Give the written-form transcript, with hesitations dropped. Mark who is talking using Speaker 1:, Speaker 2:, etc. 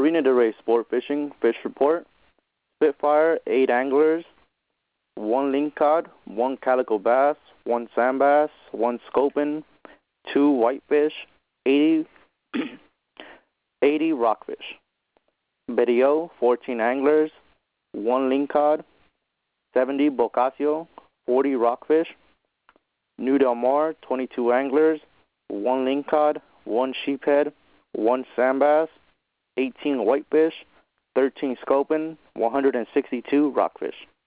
Speaker 1: Marina del Rey Sport Fishing Fish Report. Spitfire, 8 anglers, 1 lingcod, 1 calico bass, 1 sand bass, 1 sculpin, 2 whitefish, 80, 80 rockfish. Betty O, 14 anglers, 1 lingcod, 70 bocasio, 40 rockfish. New Del Mar, 22 anglers, 1 lingcod, 1 sheephead, 1 sand bass, 18 whitefish, 13 sculpin, 162 rockfish.